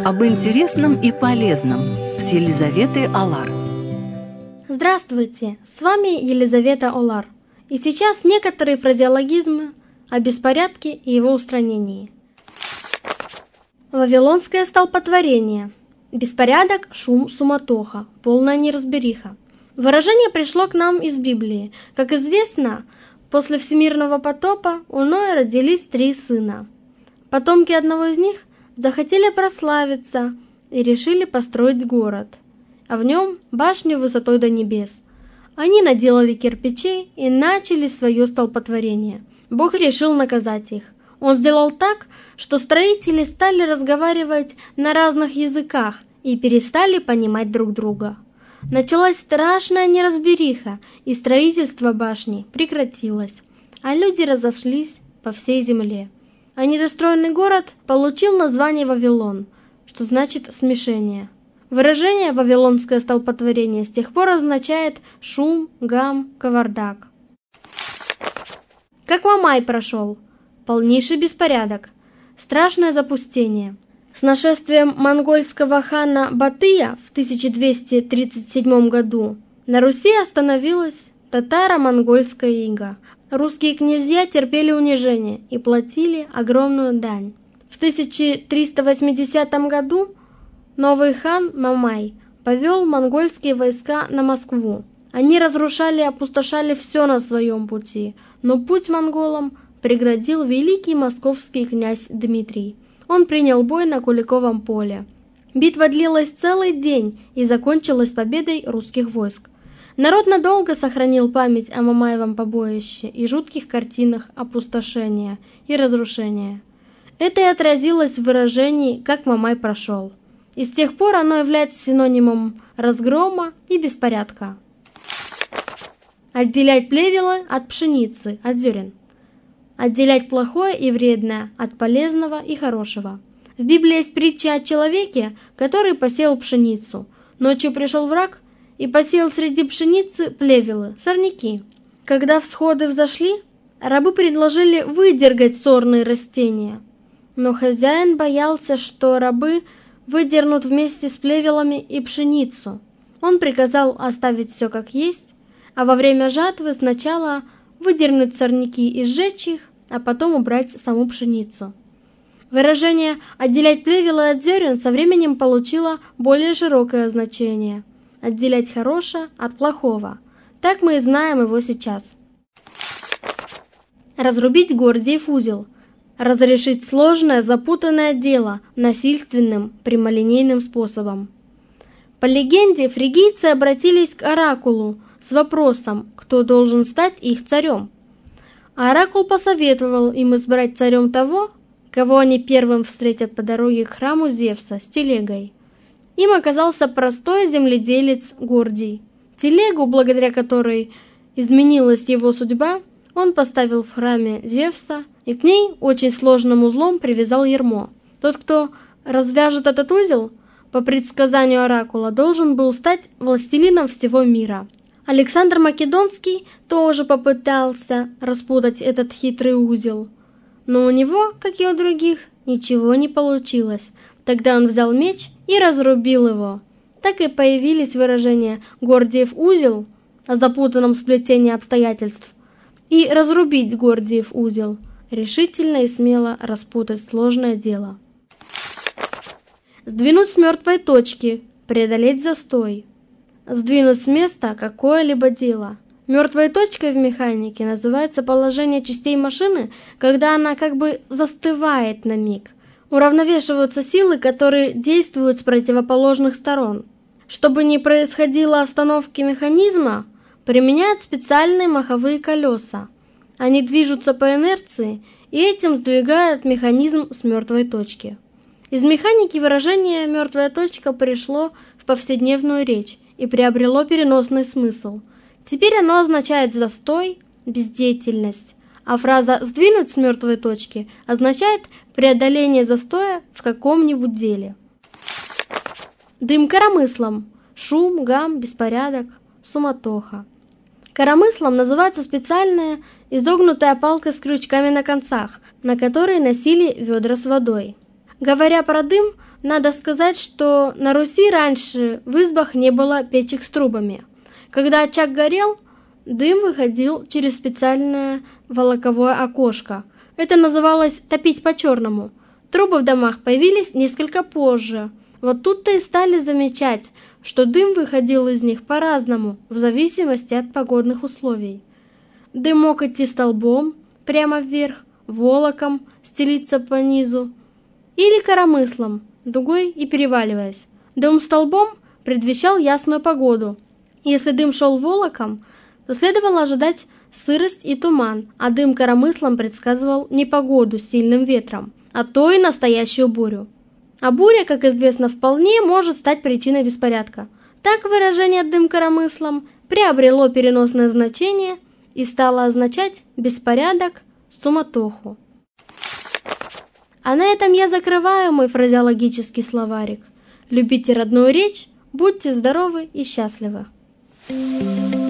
Об интересном и полезном с Елизаветой Олар. Здравствуйте, с вами Елизавета Олар. И сейчас некоторые фразеологизмы о беспорядке и его устранении. Вавилонское столпотворение. Беспорядок, шум, суматоха, полная неразбериха. Выражение пришло к нам из Библии. Как известно, после всемирного потопа у Ноя родились 3 сына. Потомки одного из них захотели прославиться и решили построить город, а в нем башню высотой до небес. Они наделали кирпичей и начали свое столпотворение. Бог решил наказать их. Он сделал так, что строители стали разговаривать на разных языках и перестали понимать друг друга. Началась страшная неразбериха, и строительство башни прекратилось, а люди разошлись по всей земле. А недостроенный город получил название Вавилон, что значит «смешение». Выражение «вавилонское столпотворение» с тех пор означает шум, гам, кавардак. Как Мамай прошел? Полнейший беспорядок, страшное запустение. С нашествием монгольского хана Батыя в 1237 году на Руси остановилась татаро-монгольская ига. Русские князья терпели унижение и платили огромную дань. В 1380 году новый хан Мамай повел монгольские войска на Москву. Они разрушали и опустошали все на своем пути, но путь монголам преградил великий московский князь Дмитрий. Он принял бой на Куликовом поле. Битва длилась целый день и закончилась победой русских войск. Народ надолго сохранил память о Мамаевом побоище и жутких картинах опустошения и разрушения. Это и отразилось в выражении «как Мамай прошел». И с тех пор оно является синонимом разгрома и беспорядка. Отделять плевелы от пшеницы, от зерен. Отделять плохое и вредное от полезного и хорошего. В Библии есть притча о человеке, который посеял пшеницу. Ночью пришел враг и посеял среди пшеницы плевелы, сорняки. Когда всходы взошли, рабы предложили выдергать сорные растения. Но хозяин боялся, что рабы выдернут вместе с плевелами и пшеницу. Он приказал оставить все как есть, а во время жатвы сначала выдернуть сорняки и сжечь их, а потом убрать саму пшеницу. Выражение «отделять плевелы от зерен» со временем получило более широкое значение – отделять хорошее от плохого. Так мы и знаем его сейчас. Разрубить Гордиев узел. Разрешить сложное, запутанное дело насильственным, прямолинейным способом. По легенде, фригийцы обратились к оракулу с вопросом, кто должен стать их царем. Оракул посоветовал им избрать царем того, кого они первым встретят по дороге к храму Зевса с телегой. Им оказался простой земледелец Гордий. Телегу, благодаря которой изменилась его судьба, он поставил в храме Зевса и к ней очень сложным узлом привязал ярмо. Тот, кто развяжет этот узел, по предсказанию оракула, должен был стать властелином всего мира. Александр Македонский тоже попытался распутать этот хитрый узел, но у него, как и у других, ничего не получилось. Тогда он взял меч и разрубил его. Так и появились выражения «Гордиев узел» о запутанном сплетении обстоятельств и «разрубить Гордиев узел» — решительно и смело распутать сложное дело. Сдвинуть с мертвой точки, преодолеть застой. Сдвинуть с места какое-либо дело. Мертвой точкой в механике называется положение частей машины, когда она как бы застывает на миг. Уравновешиваются силы, которые действуют с противоположных сторон. Чтобы не происходило остановки механизма, применяют специальные маховые колеса. Они движутся по инерции и этим сдвигают механизм с мертвой точки. Из механики выражение «мертвая точка» пришло в повседневную речь и приобрело переносный смысл. Теперь оно означает застой, бездеятельность, а фраза «сдвинуть с мертвой точки» означает преодоление застоя в каком-нибудь деле. Дым коромыслом. Шум, гам, беспорядок, суматоха. Коромыслом называется специальная изогнутая палка с крючками на концах, на которой носили ведра с водой. Говоря про дым, надо сказать, что на Руси раньше в избах не было печек с трубами. Когда очаг горел, дым выходил через специальное волоковое окошко. Это называлось «топить по-черному». Трубы в домах появились несколько позже. Вот тут-то и стали замечать, что дым выходил из них по-разному, в зависимости от погодных условий. Дым мог идти столбом, прямо вверх, волоком, стелиться по низу, или коромыслом, дугой и переваливаясь. Дым столбом предвещал ясную погоду. Если дым шел волоком, то следовало ожидать сырость и туман, а дым коромыслом предсказывал непогоду с сильным ветром, а то и настоящую бурю. А буря, как известно, вполне может стать причиной беспорядка. Так выражение «дым коромыслом» приобрело переносное значение и стало означать беспорядок, суматоху. А на этом я закрываю мой фразеологический словарик. Любите родную речь, будьте здоровы и счастливы.